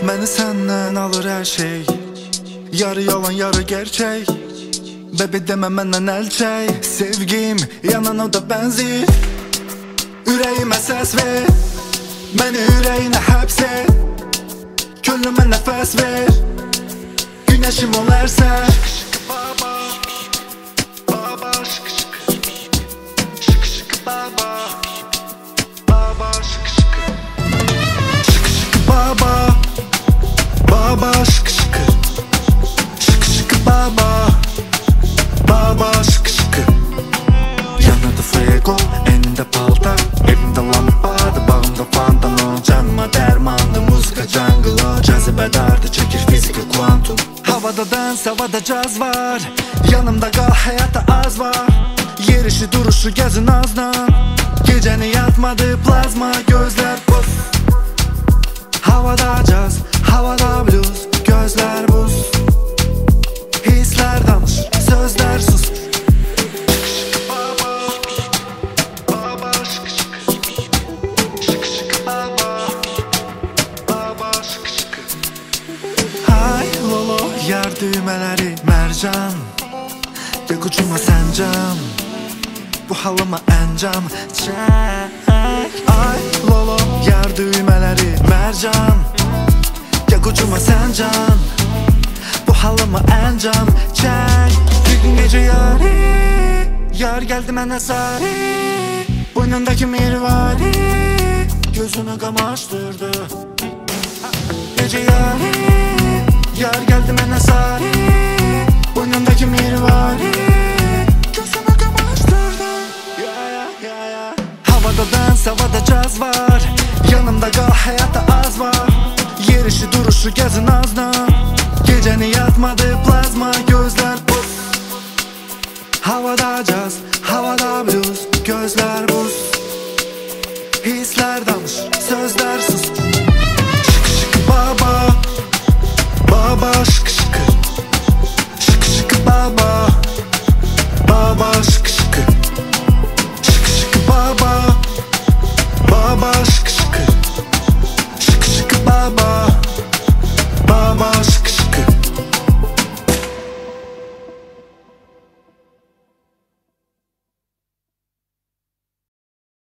Məni səndən alır hər şey, yarı yalan yarı gerçək. Bebe demə məndən əl çək, sevgim yanan o da bənzir. Ürəyimə səs ver, məni ürəyinə həbs et. Könlümə nəfəs ver, günəşim ol hər səhər. Baba, baba, şık şık, şık şık baba, baba şık şık, şık şık baba, baba şık şık, şık şık baba, baba şık şık. Yanırdı fuego, elinde palta, evimde lampada, bağımda fantano. Canıma dermandı, müzika jungle o, cazibedardı, çekir fiziki kuantum. Havada dans, havada caz var, yanımda kal, hayatta az var. Yerişi duruşu gezin azdan, geceni yatmadı plazma, gözler buz. Havada caz, havada blues, gözler buz. Hisler danışır, sözler sus. Yar düğmeleri mercan, yak ucuma sen can, bu halıma encam çek. Ay lolo, yar düğmeleri mercan, yak ucuma sen can, bu halıma encam çek. Bir gün gece yar geldi mənə sarı, boynundaki mirvari gözünü kamaştırdı. Gece yar geldi mənə sarı, boynundaki mirvari gözümü kamaştırdı. Havada dans, havada caz var, yanımda kal, hayatta az var. Yerişi duruşu gezin azdan, geceni yatmadı plazma, gözler buz. Havada caz, havada blues, gözler buz.